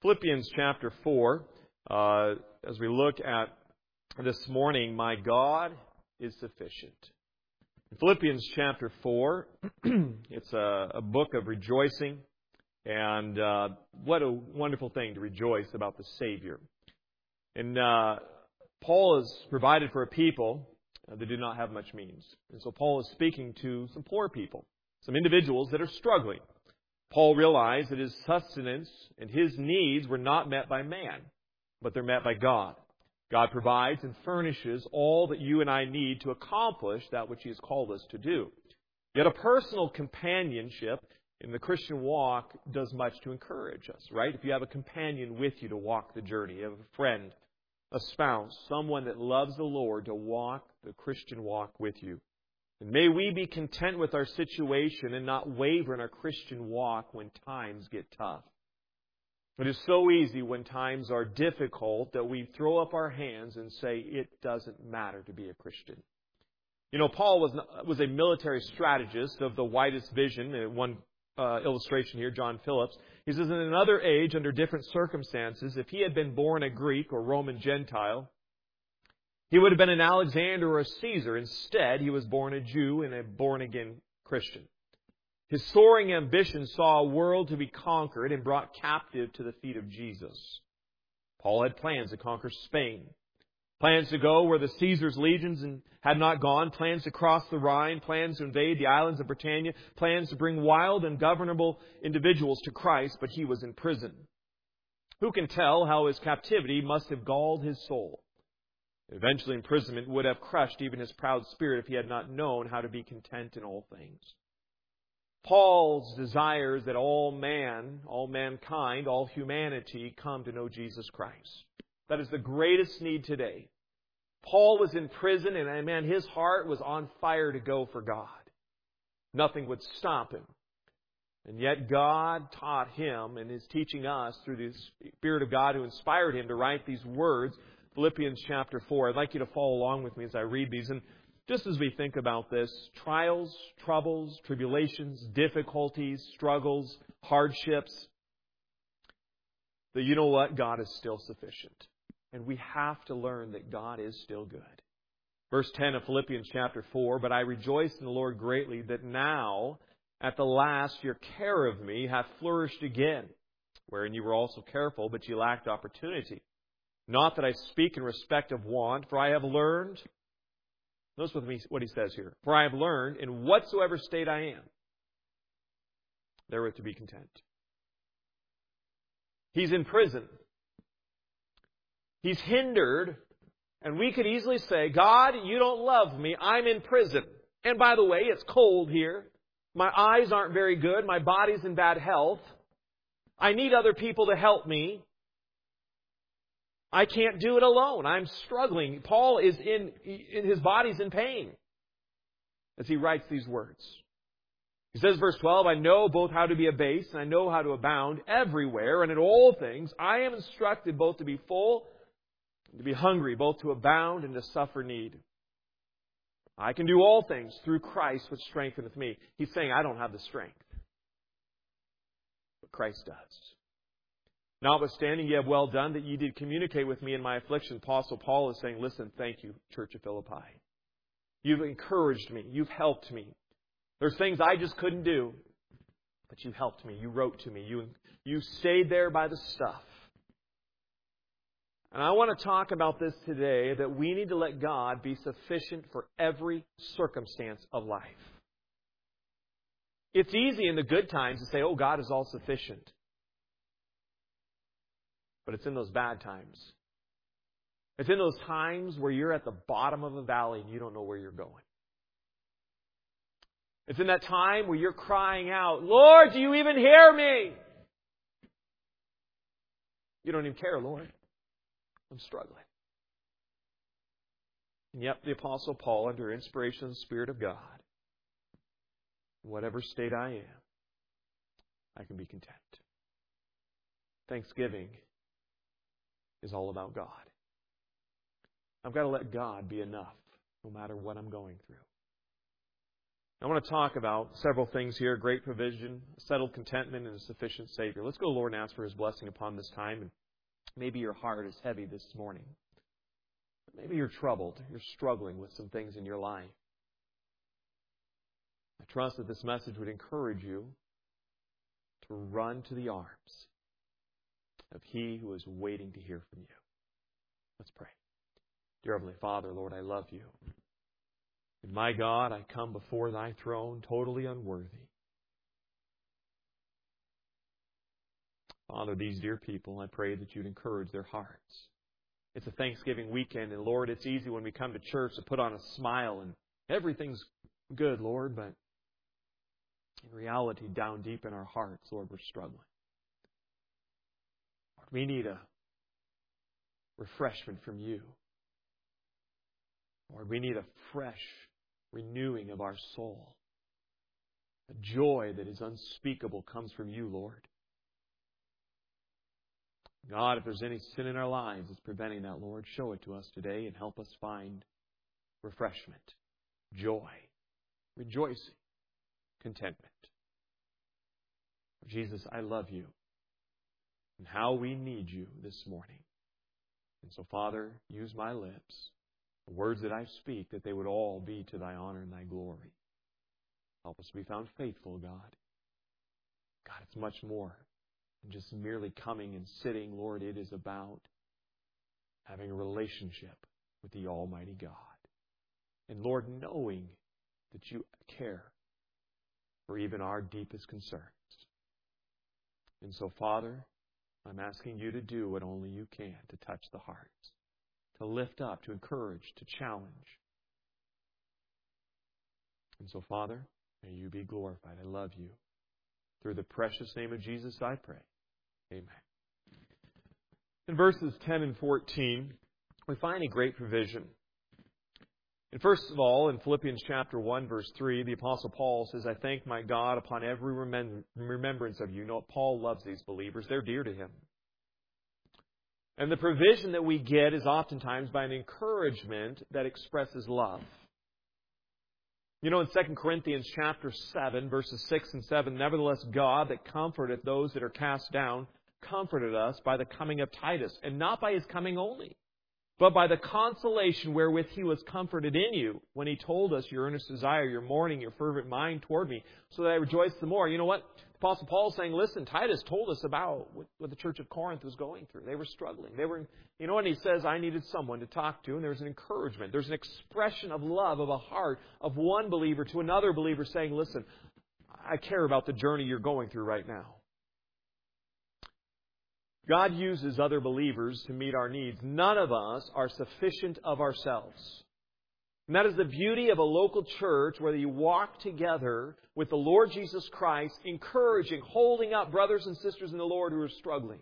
Philippians chapter 4, as we look at this morning, my God is sufficient. In Philippians chapter 4, it's a book of rejoicing, and what a wonderful thing to rejoice about the Savior. And Paul is provided for a people that do not have much means. And so Paul is speaking to some poor people, some individuals that are struggling. Paul realized that his sustenance and his needs were not met by man, but they're met by God. God provides and furnishes all that you and I need to accomplish that which He has called us to do. Yet a personal companionship in the Christian walk does much to encourage us, right? If you have a companion with you to walk the journey, you have a friend, a spouse, someone that loves the Lord to walk the Christian walk with you. And may we be content with our situation and not waver in our Christian walk when times get tough. It is so easy when times are difficult that we throw up our hands and say, it doesn't matter to be a Christian. You know, Paul was a military strategist of the widest vision. One illustration here, John Phillips. He says, in another age, under different circumstances, if he had been born a Greek or Roman Gentile, he would have been an Alexander or a Caesar. Instead, he was born a Jew and a born-again Christian. His soaring ambition saw a world to be conquered and brought captive to the feet of Jesus. Paul had plans to conquer Spain. Plans to go where the Caesar's legions had not gone. Plans to cross the Rhine. Plans to invade the islands of Britannia. Plans to bring wild and governable individuals to Christ, but he was in prison. Who can tell how his captivity must have galled his soul? Eventually, imprisonment would have crushed even his proud spirit if he had not known how to be content in all things. Paul's desire is that all mankind, all humanity come to know Jesus Christ. That is the greatest need today. Paul was in prison and man, his heart was on fire to go for God. Nothing would stop him. And yet God taught him and is teaching us through the Spirit of God who inspired him to write these words, Philippians chapter 4. I'd like you to follow along with me as I read these. And just as we think about this, trials, troubles, tribulations, difficulties, struggles, hardships, that you know what? God is still sufficient. And we have to learn that God is still good. Verse 10 of Philippians chapter 4, but I rejoice in the Lord greatly that now, at the last, your care of me hath flourished again, wherein you were also careful, but you lacked opportunity. Not that I speak in respect of want, for I have learned, notice with me what he says here, for I have learned in whatsoever state I am, therewith to be content. He's in prison. He's hindered, and we could easily say, God, you don't love me, I'm in prison. And by the way, it's cold here. My eyes aren't very good, my body's in bad health. I need other people to help me. I can't do it alone. I'm struggling. Paul is in his body's in pain as he writes these words. He says, verse 12, I know both how to be abased and I know how to abound everywhere and in all things. I am instructed both to be full and to be hungry, both to abound and to suffer need. I can do all things through Christ which strengtheneth me. He's saying, I don't have the strength, but Christ does. Notwithstanding, ye have well done that ye did communicate with me in my affliction. Apostle Paul is saying, listen, thank you, Church of Philippi. You've encouraged me. You've helped me. There's things I just couldn't do, but you helped me. You wrote to me. You stayed there by the stuff. And I want to talk about this today, that we need to let God be sufficient for every circumstance of life. It's easy in the good times to say, oh, God is all sufficient. But it's in those bad times. It's in those times where you're at the bottom of a valley and you don't know where you're going. It's in that time where you're crying out, Lord, do you even hear me? You don't even care, Lord. I'm struggling. And yet the Apostle Paul, under inspiration of the Spirit of God, in whatever state I am, I can be content. Thanksgiving is all about God. I've got to let God be enough no matter what I'm going through. I want to talk about several things here: great provision, settled contentment, and a sufficient Savior. Let's go to the Lord and ask for His blessing upon this time. And maybe your heart is heavy this morning. Maybe you're troubled. You're struggling with some things in your life. I trust that this message would encourage you to run to the arms of He who is waiting to hear from you. Let's pray. Dear Heavenly Father, Lord, I love You. And my God, I come before Thy throne totally unworthy. Father, these dear people, I pray that You'd encourage their hearts. It's a Thanksgiving weekend, and Lord, it's easy when we come to church to put on a smile and everything's good, Lord, but in reality, down deep in our hearts, Lord, we're struggling. Lord, we need a refreshment from You. Lord, we need a fresh renewing of our soul. A joy that is unspeakable comes from You, Lord. God, if there's any sin in our lives that's preventing that, Lord, show it to us today and help us find refreshment, joy, rejoicing, contentment. Jesus, I love You and how we need You this morning. And so, Father, use my lips, the words that I speak, that they would all be to Thy honor and Thy glory. Help us to be found faithful, God. God, it's much more than just merely coming and sitting. Lord, it is about having a relationship with the Almighty God. And Lord, knowing that You care for even our deepest concerns. And so, Father, I'm asking You to do what only You can to touch the hearts, to lift up, to encourage, to challenge. And so, Father, may You be glorified. I love You. Through the precious name of Jesus, I pray. Amen. In verses 10 and 14, we find a great provision. And first of all, in Philippians chapter 1, verse 3, the Apostle Paul says, I thank my God upon every remembrance of You. You know, Paul loves these believers. They're dear to him. And the provision that we get is oftentimes by an encouragement that expresses love. You know, in 2 Corinthians chapter 7, verses 6 and 7, nevertheless, God that comforteth those that are cast down, comforted us by the coming of Titus, and not by His coming only, but by the consolation wherewith He was comforted in you, when He told us your earnest desire, your mourning, your fervent mind toward me, so that I rejoice the more. You know what? Apostle Paul is saying, listen, Titus told us about what the church of Corinth was going through. They were struggling. And he says, I needed someone to talk to, and there's an encouragement. There's an expression of love, of a heart, of one believer to another believer saying, listen, I care about the journey you're going through right now. God uses other believers to meet our needs. None of us are sufficient of ourselves. And that is the beauty of a local church where you walk together with the Lord Jesus Christ, encouraging, holding up brothers and sisters in the Lord who are struggling.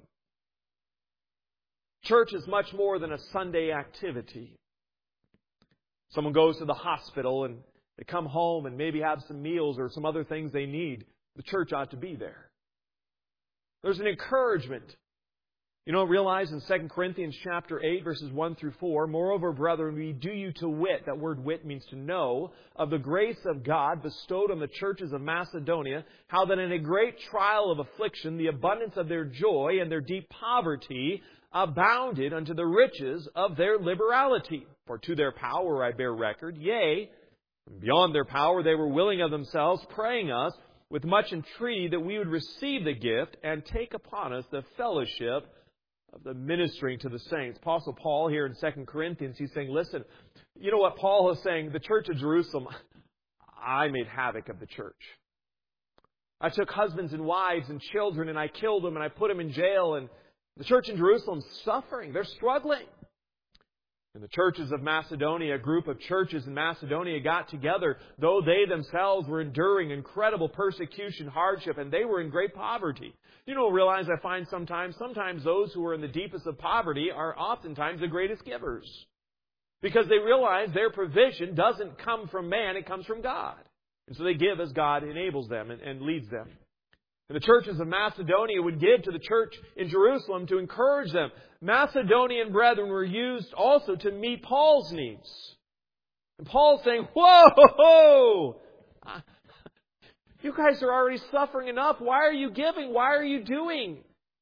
Church is much more than a Sunday activity. Someone goes to the hospital and they come home and maybe have some meals or some other things they need. The church ought to be there. There's an encouragement. You know, realize in 2 Corinthians chapter 8, verses 1 through 4, moreover, brethren, we do you to wit, that word wit means to know, of the grace of God bestowed on the churches of Macedonia, how that in a great trial of affliction, the abundance of their joy and their deep poverty abounded unto the riches of their liberality. For to their power I bear record, yea, beyond their power they were willing of themselves, praying us with much entreaty that we would receive the gift and take upon us the fellowship of the ministering to the saints. Apostle Paul here in 2 Corinthians, he's saying, listen, you know what Paul is saying? The church of Jerusalem, I made havoc of the church. I took husbands and wives and children and I killed them and I put them in jail. And the church in Jerusalem's suffering. They're struggling. And the churches of Macedonia, a group of churches in Macedonia got together, though they themselves were enduring incredible persecution, hardship, and they were in great poverty. You know, realize I find sometimes those who are in the deepest of poverty are oftentimes the greatest givers. Because they realize their provision doesn't come from man, it comes from God. And so they give as God enables them and leads them. And the churches of Macedonia would give to the church in Jerusalem to encourage them. Macedonian brethren were used also to meet Paul's needs. And Paul's saying, whoa! You guys are already suffering enough. Why are you giving? Why are you doing?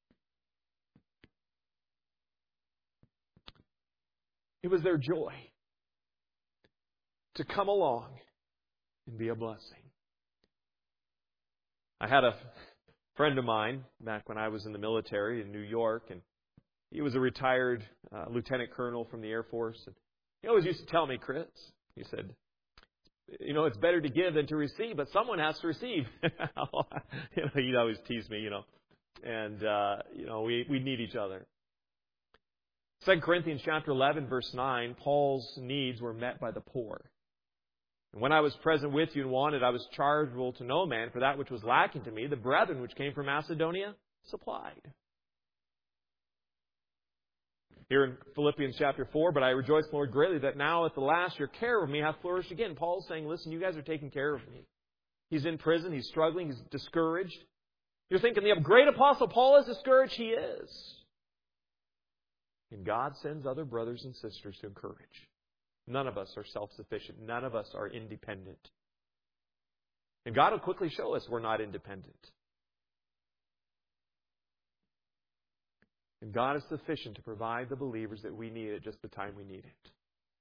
It was their joy to come along and be a blessing. I had a friend of mine back when I was in the military in New York, and he was a retired lieutenant colonel from the Air Force. And he always used to tell me, Chris, he said, it's better to give than to receive, but someone has to receive. He'd always tease me, and we need each other. 2 Corinthians chapter 11, verse 9, Paul's needs were met by the poor. And when I was present with you and wanted, I was chargeable to no man, for that which was lacking to me, the brethren which came from Macedonia supplied. Here in Philippians chapter 4, but I rejoice, Lord, greatly that now at the last your care of me hath flourished again. Paul's saying, listen, you guys are taking care of me. He's in prison, he's struggling, he's discouraged. You're thinking the great apostle Paul is discouraged? He is. And God sends other brothers and sisters to encourage. None of us are self-sufficient. None of us are independent. And God will quickly show us we're not independent. And God is sufficient to provide the believers that we need at just the time we need it.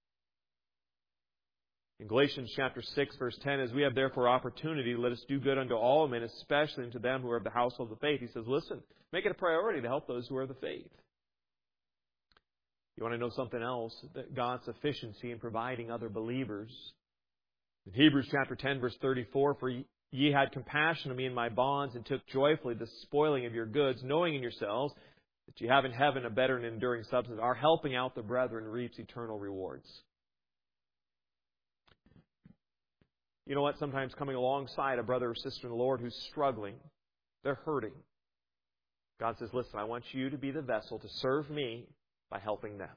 In Galatians chapter 6, verse 10, as we have therefore opportunity, let us do good unto all men, especially unto them who are of the household of faith. He says, listen, make it a priority to help those who are of the faith. You want to know something else? That God's sufficiency in providing other believers. In Hebrews chapter 10, verse 34, for ye had compassion on me in my bonds, and took joyfully the spoiling of your goods, knowing in yourselves that you have in heaven a better and enduring substance. Our helping out the brethren reaps eternal rewards. You know what? Sometimes coming alongside a brother or sister in the Lord who's struggling, they're hurting. God says, listen, I want you to be the vessel to serve me by helping them.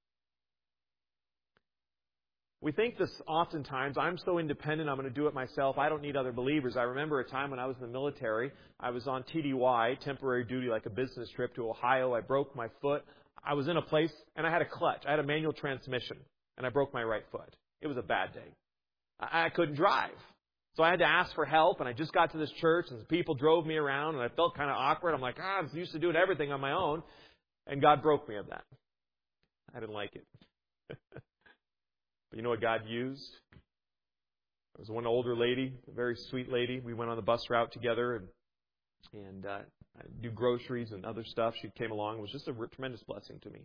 We think this oftentimes, I'm so independent, I'm going to do it myself. I don't need other believers. I remember a time when I was in the military. I was on TDY, temporary duty, like a business trip to Ohio. I broke my foot. I was in a place, and I had a clutch. I had a manual transmission, and I broke my right foot. It was a bad day. I couldn't drive. So I had to ask for help, and I just got to this church, and some people drove me around, and I felt kind of awkward. I'm like, I'm used to doing everything on my own. And God broke me of that. I didn't like it. But you know what God used? There was one older lady, a very sweet lady. We went on the bus route together and I do groceries and other stuff. She came along. It was just a tremendous blessing to me.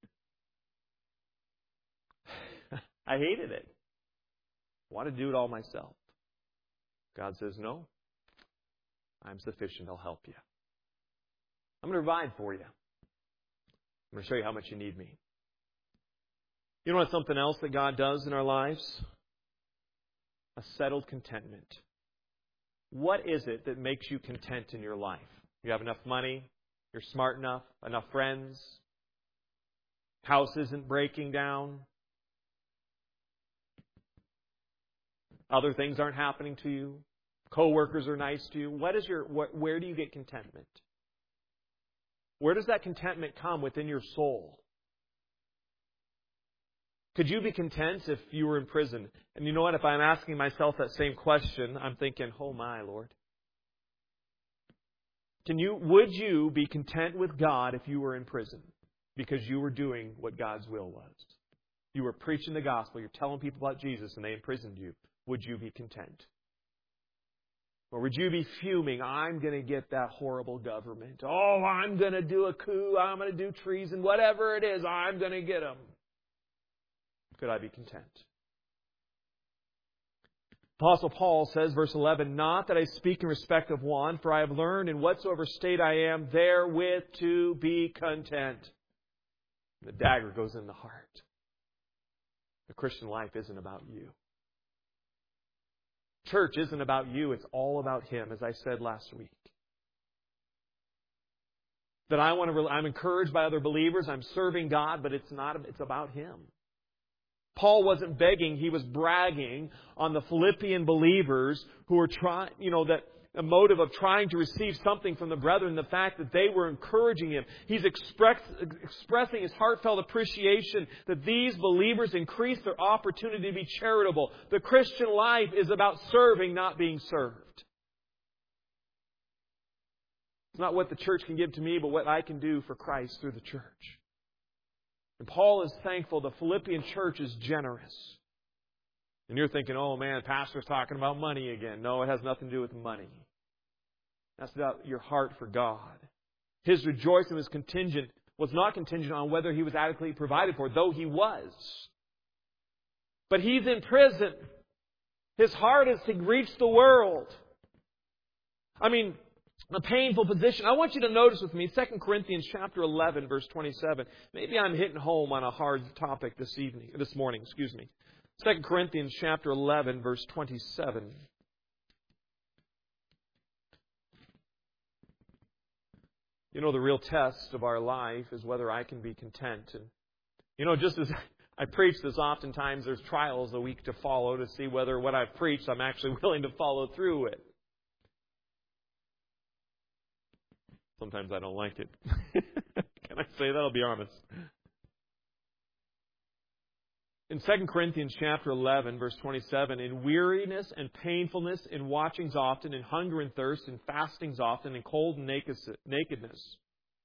I hated it. I wanted to do it all myself. God says, no, I'm sufficient. I'll help you. I'm going to provide for you. I'm going to show you how much you need me. You know what? Something else that God does in our lives? A settled contentment. What is it that makes you content in your life? You have enough money. You're smart enough. Enough friends. House isn't breaking down. Other things aren't happening to you. Coworkers are nice to you. Where do you get contentment? Where does that contentment come within your soul? Could you be content if you were in prison? And you know what? If I'm asking myself that same question, I'm thinking, oh my, Lord. Would you be content with God if you were in prison? Because you were doing what God's will was. You were preaching the gospel. You're telling people about Jesus and they imprisoned you. Would you be content? Or would you be fuming, I'm going to get that horrible government. Oh, I'm going to do a coup. I'm going to do treason. Whatever it is, I'm going to get them. Could I be content? Apostle Paul says, verse 11, not that I speak in respect of one, for I have learned in whatsoever state I am, therewith to be content. The dagger goes in the heart. The Christian life isn't about you. Church isn't about you. It's all about Him, as I said last week. That I'm encouraged by other believers. I'm serving God, but it's about Him. Paul wasn't begging. He was bragging on the Philippian believers who were trying, that a motive of trying to receive something from the brethren, the fact that they were encouraging him. He's expressing his heartfelt appreciation that these believers increase their opportunity to be charitable. The Christian life is about serving, not being served. It's not what the church can give to me, but what I can do for Christ through the church. And Paul is thankful the Philippian church is generous. And you're thinking, oh man, pastor's talking about money again. No, it has nothing to do with money. That's about your heart for God. His rejoicing was not contingent on whether he was adequately provided for, though he was. But he's in prison. His heart is to reach the world. I mean, a painful position. I want you to notice with me 2 Corinthians chapter 11, verse 27. Maybe I'm hitting home on a hard topic this morning. 2 Corinthians chapter 11, verse 27. You know, the real test of our life is whether I can be content. And, you know, just as I preach this, oftentimes there's trials a week to follow to see whether what I've preached I'm actually willing to follow through with. Sometimes I don't like it. Can I say that? I'll be honest. In 2 Corinthians chapter 11, verse 27, in weariness and painfulness, in watchings often, in hunger and thirst, in fastings often, in cold and nakedness.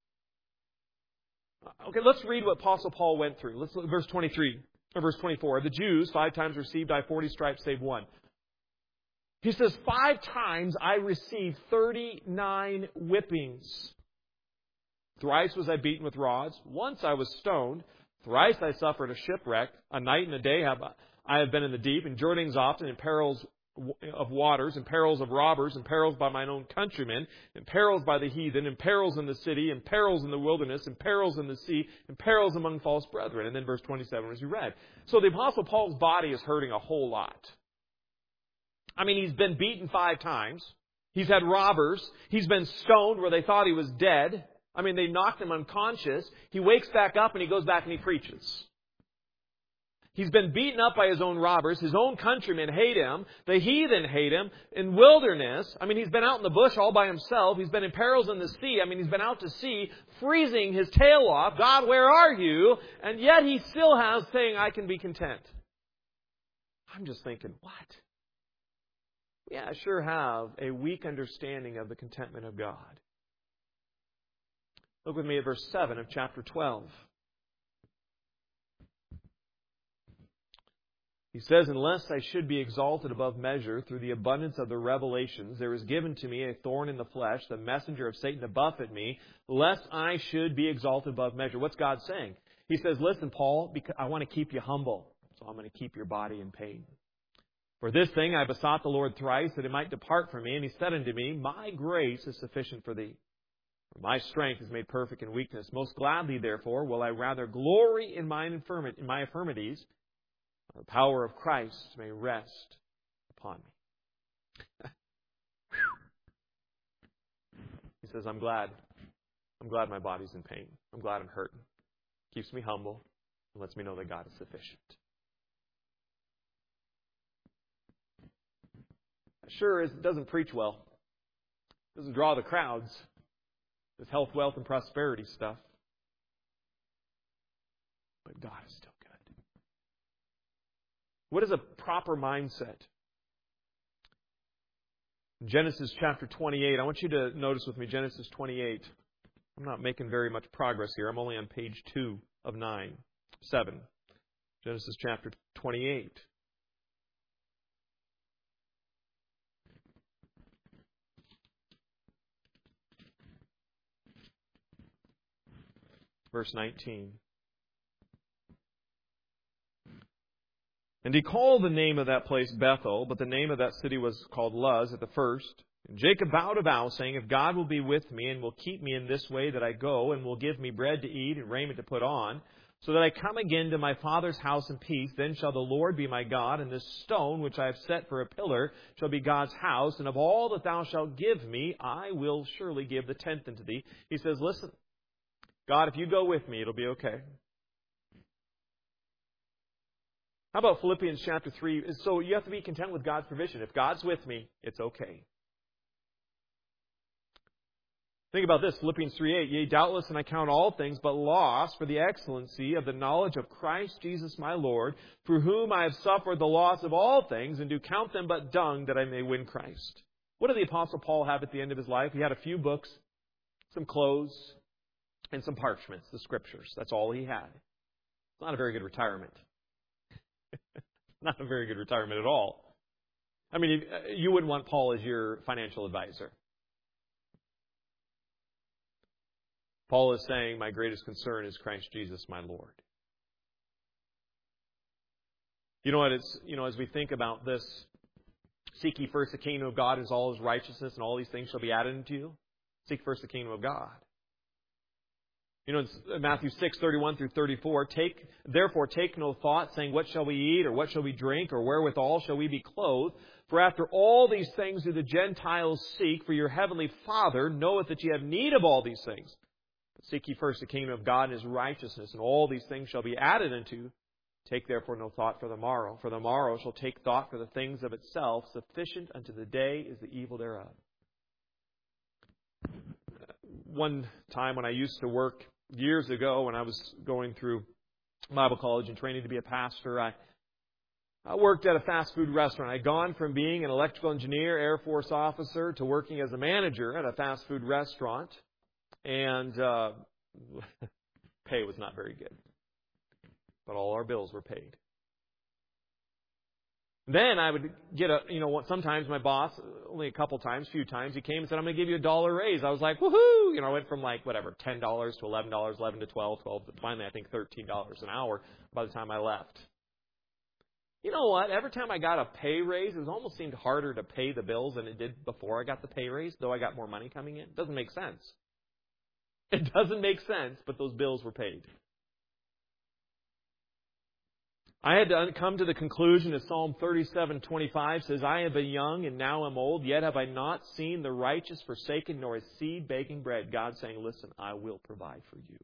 Okay, let's read what Apostle Paul went through. Let's look at verse 23, or verse 24. The Jews 5 times received I 40 stripes save one. He says, 5 times I received 39 whippings. Thrice was I beaten with rods. Once I was stoned. Thrice I suffered a shipwreck. A night and a day I have been in the deep, in journeyings often, in perils of waters, in perils of robbers, in perils by mine own countrymen, in perils by the heathen, in perils in the city, in perils in the wilderness, in perils in the sea, in perils among false brethren. And then verse 27, as you read. So the Apostle Paul's body is hurting a whole lot. I mean, he's been beaten 5 times. He's had robbers. He's been stoned where they thought he was dead. I mean, they knocked him unconscious. He wakes back up and he goes back and he preaches. He's been beaten up by his own robbers. His own countrymen hate him. The heathen hate him. In wilderness, I mean, he's been out in the bush all by himself. He's been in perils in the sea. I mean, he's been out to sea, freezing his tail off. God, where are you? And yet he still has saying, I can be content. I'm just thinking, what? Yeah, I sure have a weak understanding of the contentment of God. Look with me at verse 7 of chapter 12. He says, unless I should be exalted above measure through the abundance of the revelations, there is given to me a thorn in the flesh, the messenger of Satan to buffet me, lest I should be exalted above measure. What's God saying? He says, listen, Paul, because I want to keep you humble, so I'm going to keep your body in pain. For this thing I besought the Lord thrice, that it might depart from me. And he said unto me, my grace is sufficient for thee. For my strength is made perfect in weakness. Most gladly, therefore, will I rather glory in my infirmities, the power of Christ may rest upon me. He says, I'm glad. I'm glad my body's in pain. I'm glad I'm hurting. Keeps me humble and lets me know that God is sufficient. Sure is, it doesn't preach well. It doesn't draw the crowds. This health, wealth, and prosperity stuff. But God is still good. What is a proper mindset? In Genesis chapter 28, I want you to notice with me Genesis 28. I'm not making very much progress here. I'm only on page 2 of 7. Genesis chapter 28. Verse 19. And he called the name of that place Bethel, but the name of that city was called Luz at the first. And Jacob vowed a vow, saying, if God will be with me and will keep me in this way that I go, and will give me bread to eat and raiment to put on, so that I come again to my father's house in peace, then shall the Lord be my God, and this stone which I have set for a pillar shall be God's house, and of all that thou shalt give me, I will surely give the tenth unto thee. He says, listen, God, if you go with me, it'll be okay. How about Philippians chapter 3? So you have to be content with God's provision. If God's with me, it's okay. Think about this, Philippians 3:8. Yea, doubtless, and I count all things but loss for the excellency of the knowledge of Christ Jesus my Lord, for whom I have suffered the loss of all things, and do count them but dung, that I may win Christ. What did the Apostle Paul have at the end of his life? He had a few books, some clothes, and some parchments, the Scriptures. That's all he had. It's not a very good retirement. Not a very good retirement at all. I mean, you wouldn't want Paul as your financial advisor. Paul is saying, my greatest concern is Christ Jesus, my Lord. You know what? As we think about this, seek ye first the kingdom of God and all His righteousness, and all these things shall be added unto you. Seek first the kingdom of God. You know, in Matthew 6:31 through 34, therefore take no thought, saying, what shall we eat, or what shall we drink, or wherewithal shall we be clothed? For after all these things do the Gentiles seek, for your heavenly Father knoweth that ye have need of all these things. Seek ye first the kingdom of God and His righteousness, and all these things shall be added unto you. Take therefore no thought for the morrow. For the morrow shall take thought for the things of itself. Sufficient unto the day is the evil thereof. One time when I used to work years ago, when I was going through Bible college and training to be a pastor, I worked at a fast food restaurant. I'd gone from being an electrical engineer, Air Force officer, to working as a manager at a fast food restaurant. And pay was not very good. But all our bills were paid. Then I would get sometimes my boss, only a few times, he came and said, I'm going to give you a $1 raise. I was like, woohoo! I went from $10 to $11, $11 to $12, $12 to finally I think $13 an hour by the time I left. You know what? Every time I got a pay raise, it almost seemed harder to pay the bills than it did before I got the pay raise, though I got more money coming in. It doesn't make sense. It doesn't make sense, but those bills were paid. I had to come to the conclusion as Psalm 37:25 says, I have been young and now am old, yet have I not seen the righteous forsaken, nor his seed begging bread. God saying, listen, I will provide for you.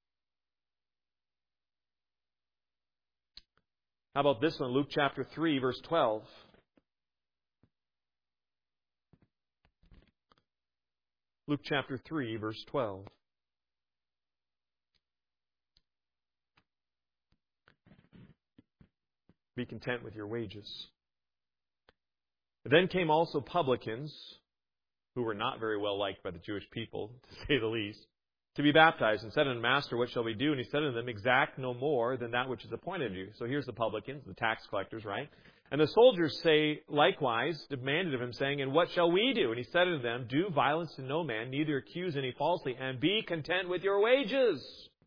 How about this one? Luke chapter 3, verse 12. Luke chapter 3, verse 12. Be content with your wages. Then came also publicans, who were not very well liked by the Jewish people, to say the least, to be baptized, and said unto him, Master, what shall we do? And he said unto them, exact no more than that which is appointed you. So here's the publicans, the tax collectors, right? And the soldiers say likewise, demanded of him, saying, and what shall we do? And he said unto them, do violence to no man, neither accuse any falsely, and be content with your wages.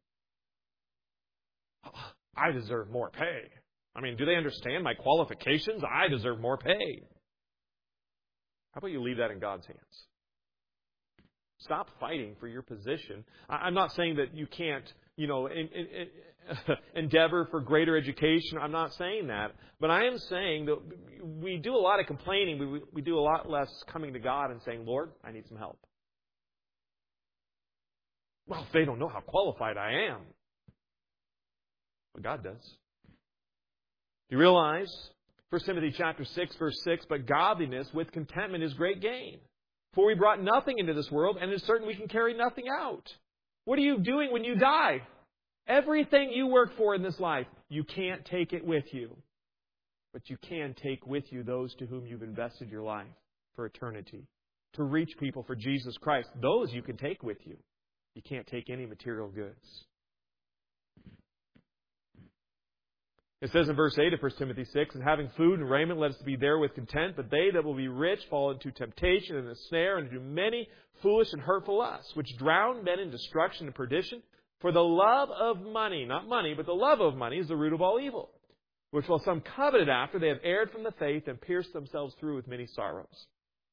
I deserve more pay. I mean, do they understand my qualifications? I deserve more pay. How about you leave that in God's hands? Stop fighting for your position. I'm not saying that you can't, endeavor for greater education. I'm not saying that. But I am saying that we do a lot of complaining. We do a lot less coming to God and saying, Lord, I need some help. Well, they don't know how qualified I am. But God does. You realize, 1 Timothy chapter 6, verse 6, but godliness with contentment is great gain. For we brought nothing into this world, and it is certain we can carry nothing out. What are you doing when you die? Everything you work for in this life, you can't take it with you. But you can take with you those to whom you've invested your life for eternity. To reach people for Jesus Christ. Those you can take with you. You can't take any material goods. It says in verse 8 of 1 Timothy 6, and having food and raiment, let us be there with content. But they that will be rich fall into temptation and a snare, and into many foolish and hurtful lusts, which drown men in destruction and perdition. For the love of money, not money, but the love of money is the root of all evil. Which while some coveted after, they have erred from the faith and pierced themselves through with many sorrows.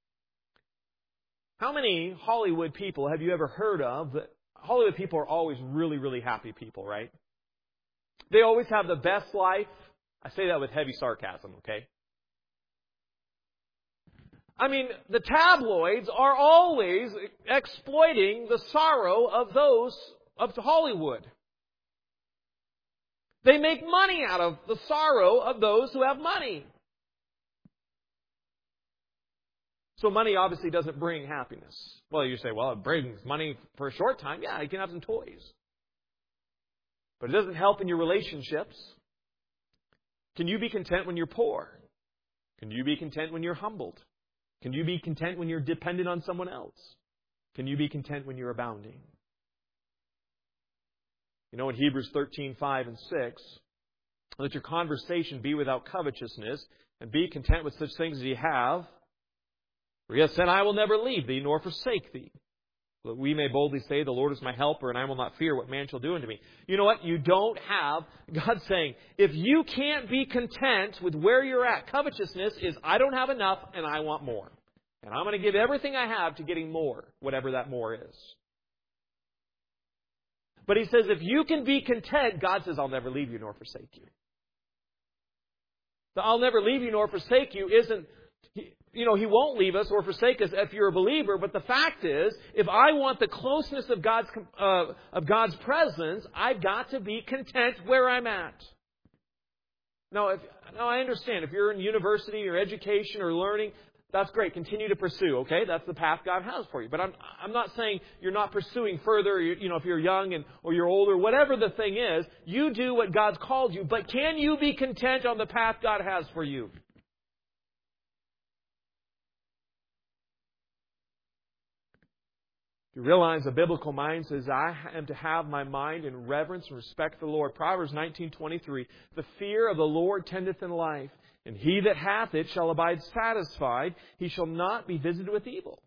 How many Hollywood people have you ever heard of? Hollywood people are always really, really happy people, right? They always have the best life. I say that with heavy sarcasm, okay? I mean, the tabloids are always exploiting the sorrow of those of Hollywood. They make money out of the sorrow of those who have money. So money obviously doesn't bring happiness. Well, you say, well, it brings money for a short time. Yeah, you can have some toys. But it doesn't help in your relationships. Can you be content when you're poor? Can you be content when you're humbled? Can you be content when you're dependent on someone else? Can you be content when you're abounding? You know, in Hebrews 13:5 and 6, let your conversation be without covetousness, and be content with such things as ye have. For he has said, I will never leave thee nor forsake thee. So that we may boldly say, the Lord is my helper, and I will not fear what man shall do unto me. You know what? You don't have, God's saying, if you can't be content with where you're at, covetousness is, I don't have enough and I want more. And I'm going to give everything I have to getting more, whatever that more is. But He says, if you can be content, God says, I'll never leave you nor forsake you. The I'll never leave you nor forsake you isn't, He won't leave us or forsake us if you're a believer. But the fact is, if I want the closeness of God's presence, I've got to be content where I'm at. Now, I understand. If you're in university or education or learning, that's great. Continue to pursue, okay? That's the path God has for you. But I'm not saying you're not pursuing further. If you're young or you're older, whatever the thing is, you do what God's called you. But can you be content on the path God has for you? You realize the biblical mind says, I am to have my mind in reverence and respect for the Lord. Proverbs 19:23, the fear of the Lord tendeth in life, and he that hath it shall abide satisfied. He shall not be visited with evil.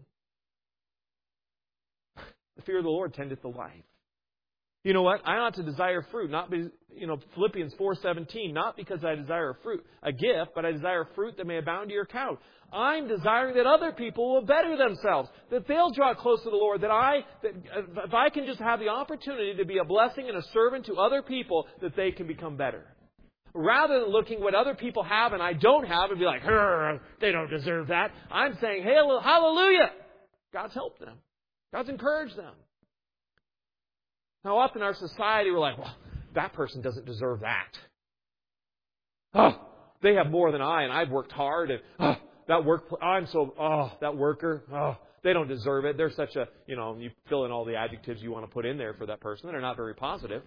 The fear of the Lord tendeth to life. You know what? I ought to desire fruit, not be, Philippians 4:17, not because I desire a gift, but I desire fruit that may abound to your account. I'm desiring that other people will better themselves, that they'll draw close to the Lord, that if I can just have the opportunity to be a blessing and a servant to other people, that they can become better. Rather than looking what other people have and I don't have and be like, they don't deserve that. I'm saying, hallelujah! God's helped them. God's encouraged them. How often in our society we're like, well, that person doesn't deserve that. Oh, they have more than I, and I've worked hard, and that worker, they don't deserve it. They're such a, you fill in all the adjectives you want to put in there for that person that are not very positive.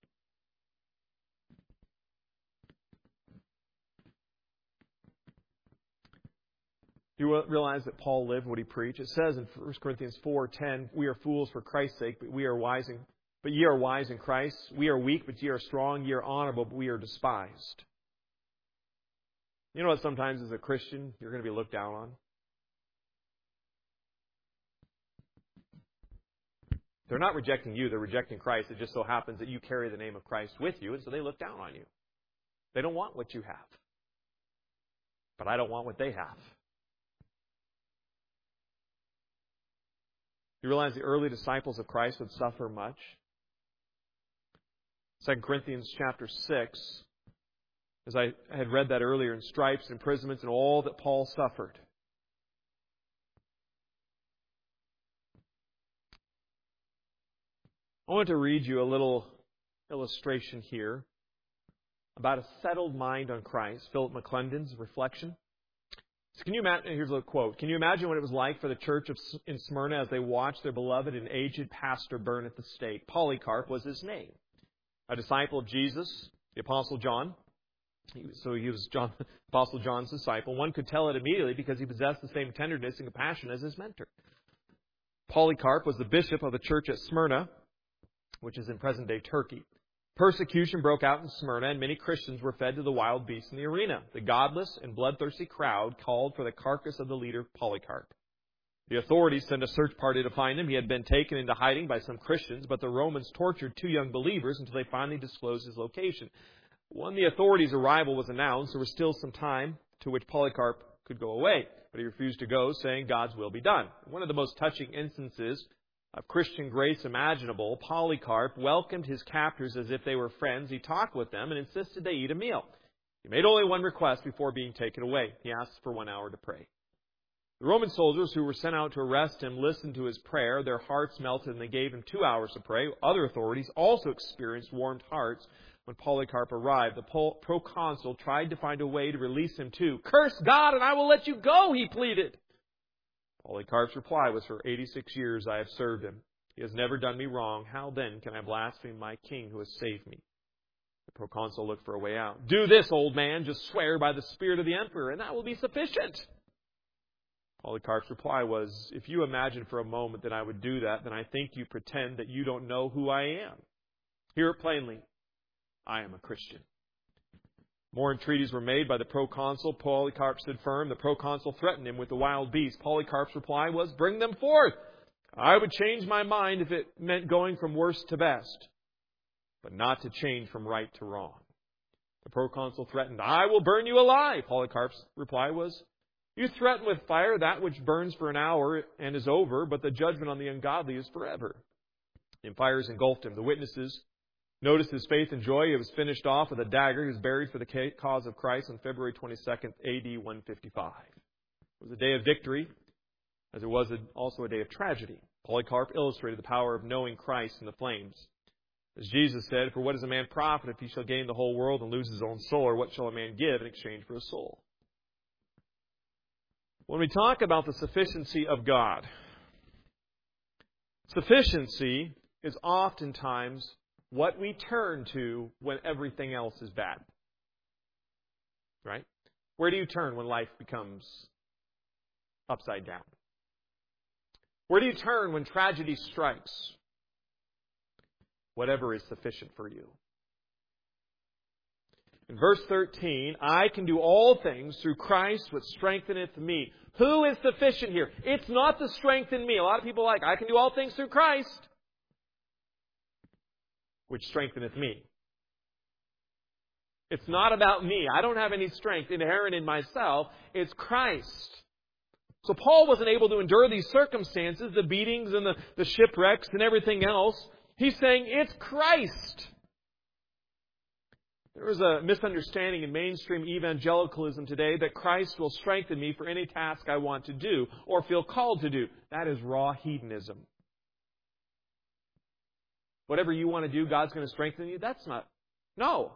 Do you realize that Paul lived what he preached? It says in 1 Corinthians 4:10, we are fools for Christ's sake, but ye are wise in Christ. We are weak, but ye are strong. Ye are honorable, but we are despised. You know what? Sometimes as a Christian, you're going to be looked down on. They're not rejecting you. They're rejecting Christ. It just so happens that you carry the name of Christ with you, and so they look down on you. They don't want what you have. But I don't want what they have. You realize the early disciples of Christ would suffer much? 2 Corinthians chapter 6, as I had read that earlier, in stripes, imprisonments, and all that Paul suffered. I want to read you a little illustration here about a settled mind on Christ. Philip McClendon's reflection. So can you imagine? Here's a quote. Can you imagine what it was like for the church in Smyrna as they watched their beloved and aged pastor burn at the stake? Polycarp was his name. A disciple of Jesus, the Apostle John. He was Apostle John's disciple. One could tell it immediately because he possessed the same tenderness and compassion as his mentor. Polycarp was the bishop of the church at Smyrna, which is in present-day Turkey. Persecution broke out in Smyrna, and many Christians were fed to the wild beasts in the arena. The godless and bloodthirsty crowd called for the carcass of the leader, Polycarp. The authorities sent a search party to find him. He had been taken into hiding by some Christians, but the Romans tortured two young believers until they finally disclosed his location. When the authorities' arrival was announced, there was still some time to which Polycarp could go away, but he refused to go, saying God's will be done. One of the most touching instances of Christian grace imaginable, Polycarp welcomed his captors as if they were friends. He talked with them and insisted they eat a meal. He made only one request before being taken away. He asked for 1 hour to pray. The Roman soldiers who were sent out to arrest him listened to his prayer. Their hearts melted and they gave him 2 hours to pray. Other authorities also experienced warmed hearts when Polycarp arrived. The proconsul tried to find a way to release him too. "Curse God and I will let you go," he pleaded. Polycarp's reply was, "For 86 years I have served him. He has never done me wrong. How then can I blaspheme my king who has saved me?" The proconsul looked for a way out. "Do this, old man. Just swear by the spirit of the emperor, and that will be sufficient." Polycarp's reply was, "If you imagine for a moment that I would do that, then I think you pretend that you don't know who I am. Hear it plainly. I am a Christian." More entreaties were made by the proconsul. Polycarp stood firm. The proconsul threatened him with the wild beasts. Polycarp's reply was, "Bring them forth. I would change my mind if it meant going from worst to best, but not to change from right to wrong." The proconsul threatened, "I will burn you alive." Polycarp's reply was, "You threaten with fire that which burns for an hour and is over, but the judgment on the ungodly is forever." And fires engulfed him. The witnesses noticed his faith and joy. He was finished off with a dagger. He was buried for the cause of Christ on February 22nd, AD 155. It was a day of victory, as it was also a day of tragedy. Polycarp illustrated the power of knowing Christ in the flames. As Jesus said, "For what is a man profit if he shall gain the whole world and lose his own soul? Or what shall a man give in exchange for his soul?" When we talk about the sufficiency of God, sufficiency is oftentimes what we turn to when everything else is bad. Right? Where do you turn when life becomes upside down? Where do you turn when tragedy strikes? Whatever is sufficient for you. In verse 13, "I can do all things through Christ which strengtheneth me." Who is sufficient here? It's not the strength in me. A lot of people are like, "I can do all things through Christ which strengtheneth me." It's not about me. I don't have any strength inherent in myself. It's Christ. So Paul wasn't able to endure these circumstances, the beatings and the shipwrecks and everything else. He's saying it's Christ. There is a misunderstanding in mainstream evangelicalism today that Christ will strengthen me for any task I want to do or feel called to do. That is raw hedonism. Whatever you want to do, God's going to strengthen you. That's not. No.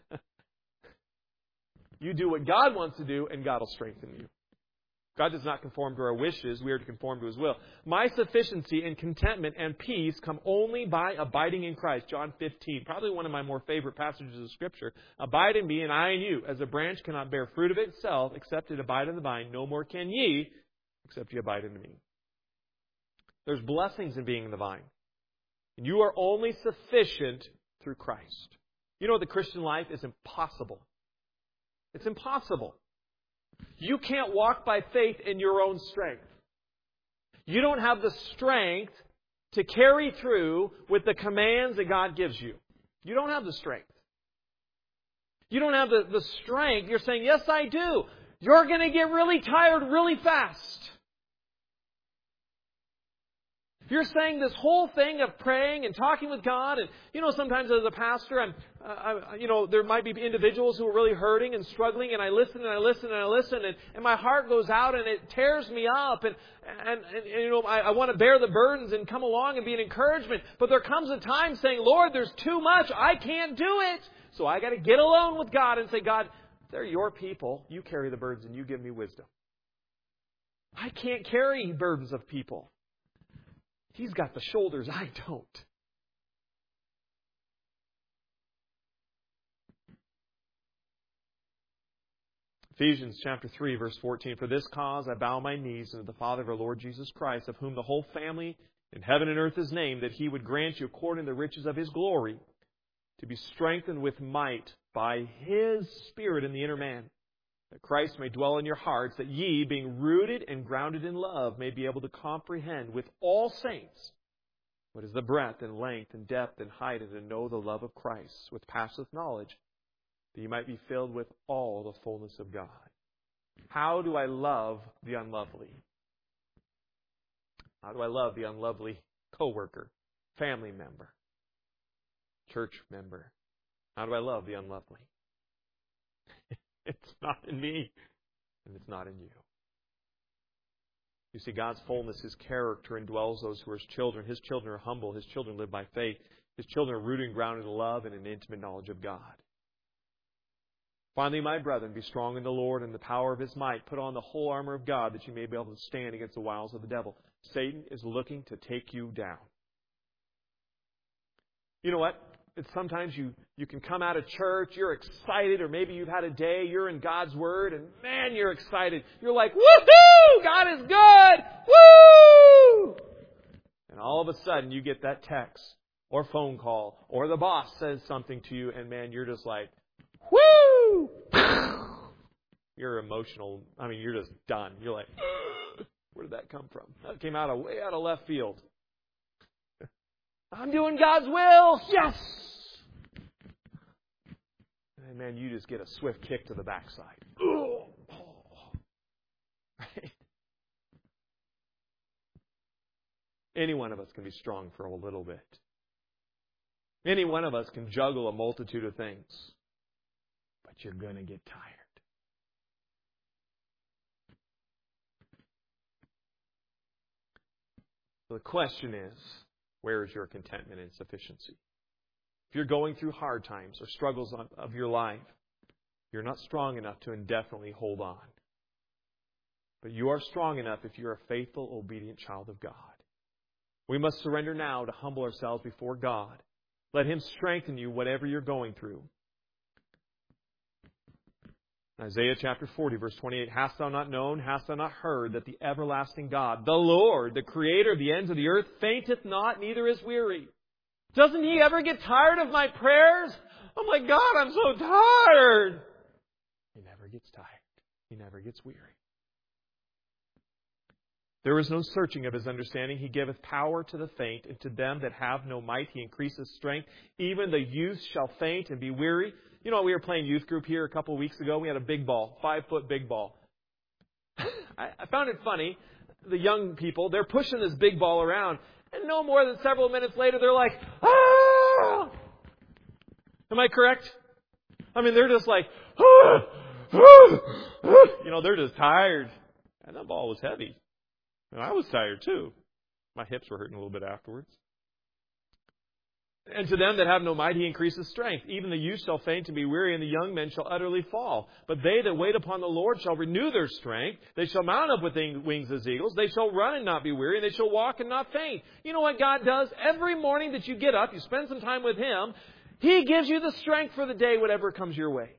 You do what God wants to do, and God will strengthen you. God does not conform to our wishes. We are to conform to His will. My sufficiency and contentment and peace come only by abiding in Christ. John 15, probably one of my more favorite passages of Scripture. "Abide in me, and I in you. As a branch cannot bear fruit of itself, except it abide in the vine, no more can ye, except ye abide in me." There's blessings in being in the vine. And you are only sufficient through Christ. You know, the Christian life is impossible. It's impossible. You can't walk by faith in your own strength. You don't have the strength to carry through with the commands that God gives you. You don't have the strength. You don't have the strength. You're saying, "Yes, I do." You're going to get really tired really fast. If you're saying this whole thing of praying and talking with God, and sometimes as a pastor, there might be individuals who are really hurting and struggling, and I listen and I listen and I listen, and my heart goes out and it tears me up, and I want to bear the burdens and come along and be an encouragement. But there comes a time saying, "Lord, there's too much. I can't do it." So I got to get alone with God and say, "God, they're your people. You carry the burdens and you give me wisdom. I can't carry burdens of people. He's got the shoulders, I don't." Ephesians chapter 3, verse 14. "For this cause I bow my knees unto the Father of our Lord Jesus Christ, of whom the whole family in heaven and earth is named, that He would grant you according to the riches of His glory, to be strengthened with might by His Spirit in the inner man, that Christ may dwell in your hearts, that ye, being rooted and grounded in love, may be able to comprehend with all saints what is the breadth and length and depth and height, and to know the love of Christ, which passeth knowledge, that you might be filled with all the fullness of God." How do I love the unlovely? How do I love the unlovely coworker, family member, church member? How do I love the unlovely? It's not in me, and it's not in you. You see, God's fullness, His character, indwells those who are His children. His children are humble. His children live by faith. His children are rooted and grounded in love and an intimate knowledge of God. Finally, my brethren, be strong in the Lord and the power of His might. Put on the whole armor of God that you may be able to stand against the wiles of the devil. Satan is looking to take you down. You know what? It's sometimes you can come out of church, you're excited, or maybe you've had a day, you're in God's Word, and man, you're excited. You're like, woohoo! God is good! Woo! And all of a sudden, you get that text, or phone call, or the boss says something to you, and man, you're just like, woo! You're emotional. I mean, you're just done. You're like, where did that come from? That came way out of left field. I'm doing God's will. Yes! And man, you just get a swift kick to the backside. Right? Any one of us can be strong for a little bit. Any one of us can juggle a multitude of things. But you're going to get tired. So the question is, where is your contentment and sufficiency? If you're going through hard times or struggles of your life, you're not strong enough to indefinitely hold on. But you are strong enough if you're a faithful, obedient child of God. We must surrender now to humble ourselves before God. Let Him strengthen you whatever you're going through. Isaiah chapter 40, verse 28, Hast thou not known, hast thou not heard, that the everlasting God, the Lord, the Creator of the ends of the earth, fainteth not, neither is weary. Doesn't He ever get tired of my prayers? I'm like, God, I'm so tired. He never gets tired. He never gets weary. There is no searching of His understanding. He giveth power to the faint, and to them that have no might He increaseth strength. Even the youth shall faint and be weary. You know, we were playing youth group here a couple of weeks ago. We had a big ball, 5-foot big ball. I found it funny. The young people, they're pushing this big ball around. And no more than several minutes later, they're like, ah! Am I correct? I mean, they're just like, ah! Ah! Ah! You know, they're just tired. And that ball was heavy. And I was tired too. My hips were hurting a little bit afterwards. And to them that have no might, He increases strength. Even the youth shall faint and be weary, and the young men shall utterly fall. But they that wait upon the Lord shall renew their strength. They shall mount up with wings as eagles. They shall run and not be weary, and they shall walk and not faint. You know what God does? Every morning that you get up, you spend some time with Him, He gives you the strength for the day, whatever comes your way.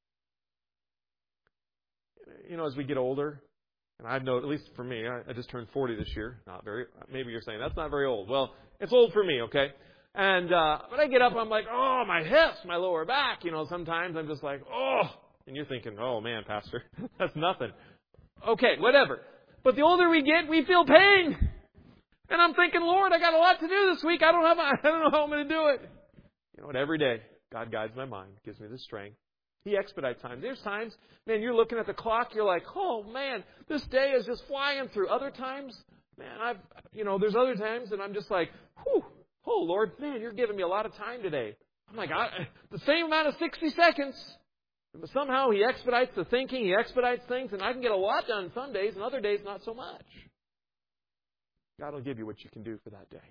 You know, as we get older, and I've known, at least for me, I just turned 40 this year. Not very. Maybe you're saying, that's not very old. Well, it's old for me, okay? And when I get up, I'm like, oh, my hips, my lower back. You know, sometimes I'm just like, oh. And you're thinking, oh, man, Pastor, that's nothing. Okay, whatever. But the older we get, we feel pain. And I'm thinking, Lord, I got a lot to do this week. I don't know how I'm going to do it. You know what? Every day, God guides my mind, gives me the strength. He expedites time. There's times, man, you're looking at the clock, you're like, oh, man, this day is just flying through. Other times, man, there's other times that I'm just like, whew. Oh, Lord, man, you're giving me a lot of time today. I'm like, the same amount of 60 seconds. But somehow He expedites the thinking, He expedites things, and I can get a lot done some days, and other days not so much. God will give you what you can do for that day.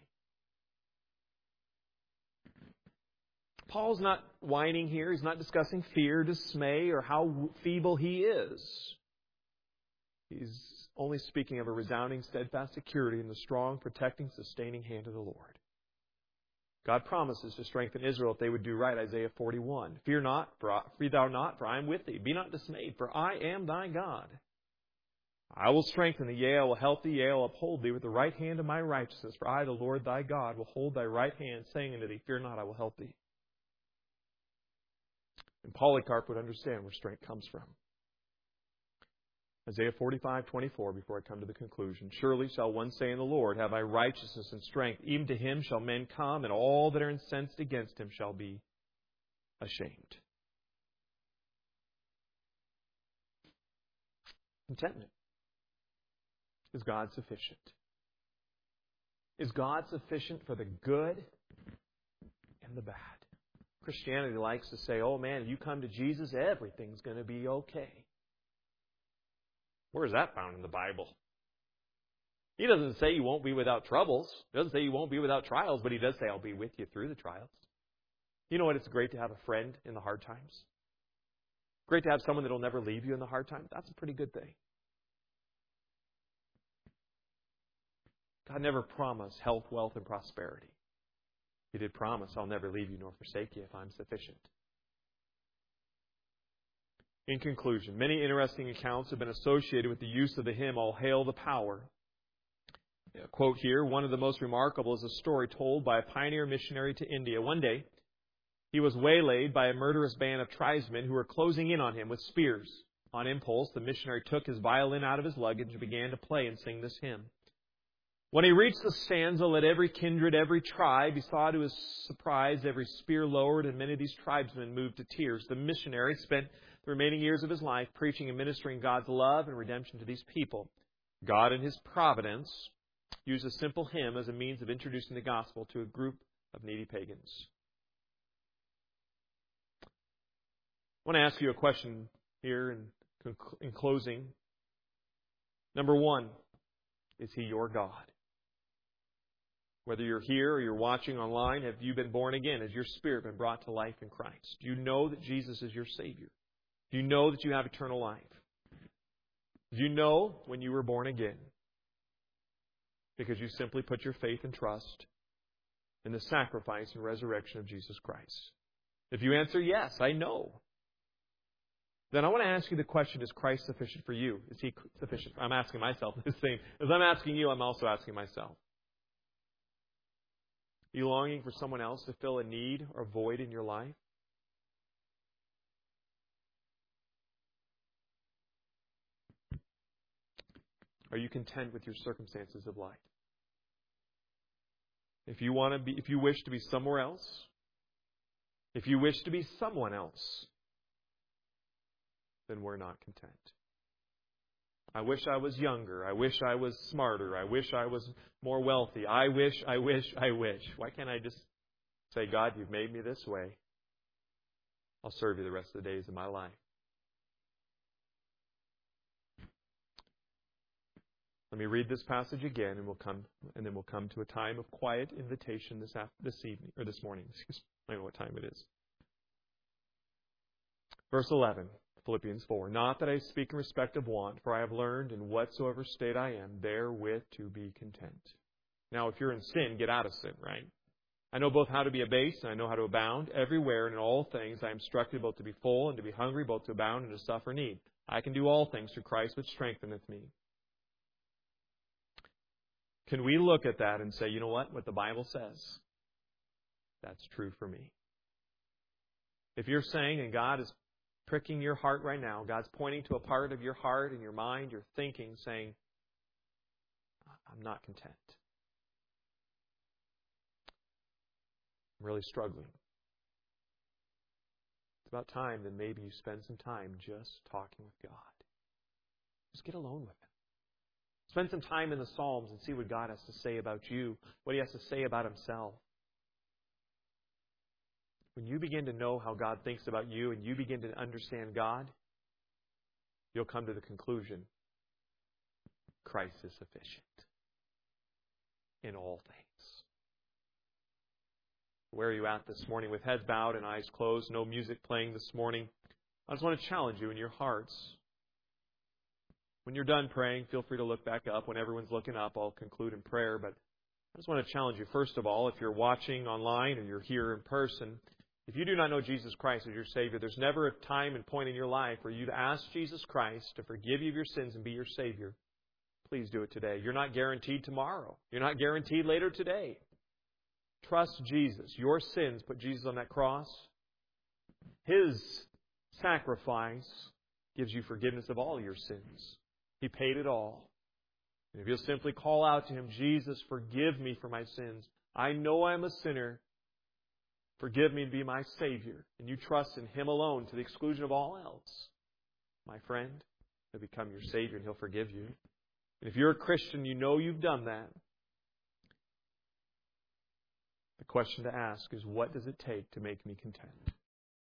Paul's not whining here. He's not discussing fear, dismay, or how feeble he is. He's only speaking of a resounding, steadfast security in the strong, protecting, sustaining hand of the Lord. God promises to strengthen Israel if they would do right. Isaiah 41. Fear thou not, for I am with thee. Be not dismayed, for I am thy God. I will strengthen thee, yea, I will help thee, yea, I will uphold thee with the right hand of my righteousness. For I, the Lord thy God, will hold thy right hand, saying unto thee, Fear not, I will help thee. And Polycarp would understand where strength comes from. Isaiah 45:24, before I come to the conclusion. Surely shall one say in the Lord, Have I righteousness and strength? Even to Him shall men come, and all that are incensed against Him shall be ashamed. Contentment. Is God sufficient? Is God sufficient for the good and the bad? Christianity likes to say, oh man, if you come to Jesus, everything's going to be okay. Where is that found in the Bible? He doesn't say you won't be without troubles. He doesn't say you won't be without trials, but He does say I'll be with you through the trials. You know what? It's great to have a friend in the hard times. Great to have someone that will never leave you in the hard times. That's a pretty good thing. God never promised health, wealth, and prosperity. He did promise, I'll never leave you nor forsake you if I'm sufficient. In conclusion, many interesting accounts have been associated with the use of the hymn, All Hail the Power. A quote here, one of the most remarkable is a story told by a pioneer missionary to India. One day, he was waylaid by a murderous band of tribesmen who were closing in on him with spears. On impulse, the missionary took his violin out of his luggage and began to play and sing this hymn. When he reached the stanza, let every kindred, every tribe, he saw to his surprise every spear lowered and many of these tribesmen moved to tears. The missionary spent the remaining years of his life preaching and ministering God's love and redemption to these people. God, in His providence, used a simple hymn as a means of introducing the gospel to a group of needy pagans. I want to ask you a question here in closing. Number one, is He your God? Whether you're here or you're watching online, have you been born again? Has your spirit been brought to life in Christ? Do you know that Jesus is your Savior? Do you know that you have eternal life? Do you know when you were born again? Because you simply put your faith and trust in the sacrifice and resurrection of Jesus Christ. If you answer yes, I know, then I want to ask you the question, is Christ sufficient for you? Is He sufficient? I'm asking myself the same. As I'm asking you, I'm also asking myself. Are you longing for someone else to fill a need or void in your life? Are you content with your circumstances of life? If you wish to be somewhere else, if you wish to be someone else, then we're not content. I wish I was younger. I wish I was smarter. I wish I was more wealthy. I wish. Why can't I just say, God, you've made me this way. I'll serve you the rest of the days of my life. Let me read this passage again, and then we'll come to a time of quiet invitation this evening or this morning. Excuse me. I don't know what time it is. Verse 11. Philippians 4, not that I speak in respect of want, for I have learned in whatsoever state I am, therewith to be content. Now, if you're in sin, get out of sin, right? I know both how to be abased and I know how to abound. Everywhere and in all things I am instructed both to be full and to be hungry, both to abound and to suffer need. I can do all things through Christ which strengtheneth me. Can we look at that and say, you know what the Bible says, that's true for me? If you're saying, and God is pricking your heart right now, God's pointing to a part of your heart and your mind, your thinking, saying, I'm not content. I'm really struggling. It's about time that maybe you spend some time just talking with God. Just get alone with Him. Spend some time in the Psalms and see what God has to say about you, what He has to say about Himself. When you begin to know how God thinks about you and you begin to understand God, you'll come to the conclusion, Christ is sufficient in all things. Where are you at this morning? With heads bowed and eyes closed, no music playing this morning, I just want to challenge you in your hearts. When you're done praying, feel free to look back up. When everyone's looking up, I'll conclude in prayer. But I just want to challenge you, first of all, if you're watching online or you're here in person, if you do not know Jesus Christ as your Savior, there's never a time and point in your life for you to ask Jesus Christ to forgive you of your sins and be your Savior. Please do it today. You're not guaranteed tomorrow. You're not guaranteed later today. Trust Jesus. Your sins, put Jesus on that cross. His sacrifice gives you forgiveness of all your sins. He paid it all. And if you'll simply call out to Him, Jesus, forgive me for my sins. I know I'm a sinner. Forgive me and be my Savior. And you trust in Him alone to the exclusion of all else. My friend, He'll become your Savior and He'll forgive you. And if you're a Christian, you know you've done that. The question to ask is, what does it take to make me content?